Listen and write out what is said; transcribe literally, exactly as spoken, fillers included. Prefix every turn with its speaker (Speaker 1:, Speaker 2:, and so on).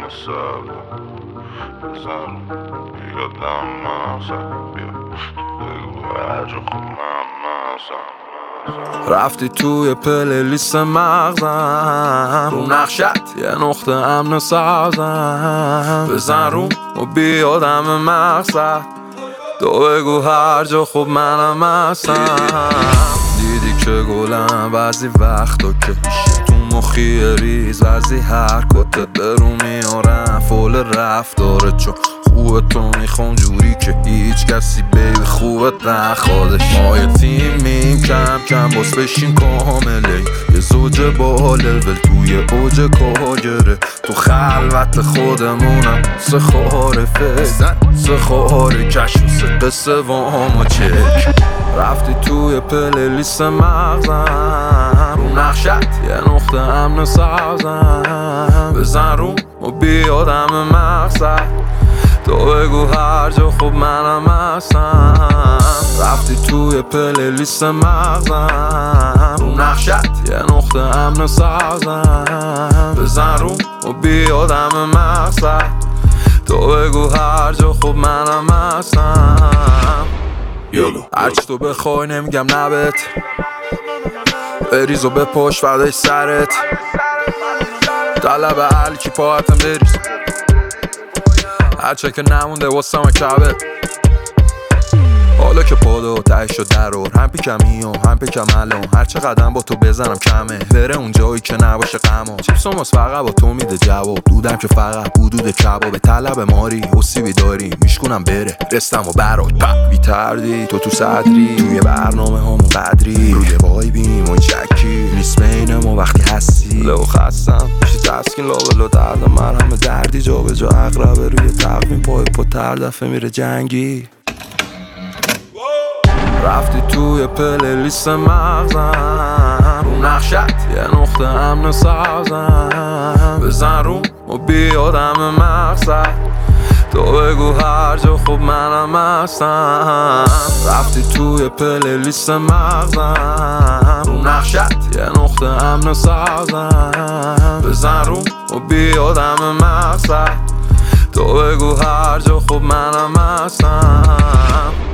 Speaker 1: مصب بزن یادم مصب بیا بگو هرجا خود من مصب
Speaker 2: رفتی توی پلیلیست مغزم، رو نقشت یه نقطه امن سازم. بزن روم و بیادم مقصد، تو بگو هر جا خوب منم هستم. دیدی که گلم بعضی وقتا که تو مخی ریز بعضی حرکاتت برو میارم فول رفتاره، چون خوبه تو میخوام جوری که هیچ کسی بیبی خوبت نخوادش. ما یه تیمیم کم کم باز بشیم کامله، یه زوج با لول توی اوج کاگره. تو خلوت خودمونم سه خاره فکر، سه خاره کشف، سه قصه وام و چک. رفتی توی پلیلیست مغزم، رو نقشت یه نقطه امن سازم. بزن روم و بیادم مقصد، تو بگو هر جا خوب منم هستم. رفتی توی پلیلیست مغزم، رو نقشت یه نقطه امن سازم. بزن روم و بیادم مقصد، تو بگو هر جا خوب منم هستم. هرچی تو بخوای نمیگم نبت، بریز و بپاش فردای سرت. طلب حل کی پاهتم بریز، هرچه که نمونده واسم کبه. حالا که پادو تهش شد درار، هم پیکمی و هم پیکم الان. هرچه قدم با تو بزنم کمه، بره اون جایی که نباشه غما. چیپس و ماس فقط با تو میده جواب، دودم که فقط حدود کبابه. طلب ماری حسیبی داری میشکنم بره رستم و برات پا بی تردی. تو تو صدری توی برنامه همون قدری، روی وایبیم و چکی نیست بین ما وقتی هستی. لو خستم میشه تسکین لابلو دردم من همه دردی جا به جا اقربه. روی تقویم پای پا تر دفعه میره جنگی. رفتی توی پلیلیست مغزم، رو نقشت یه نقطه امن سازم. بزن روم و بیادم مقصد، تو بگو هر جا خوب منم هستم. رفتی توی پلیلیست مغزم، رو نقشت یه نقطه امن سازم. بزن روم و بیادم مقصد، تو بگو هر جا خوب منم هستم.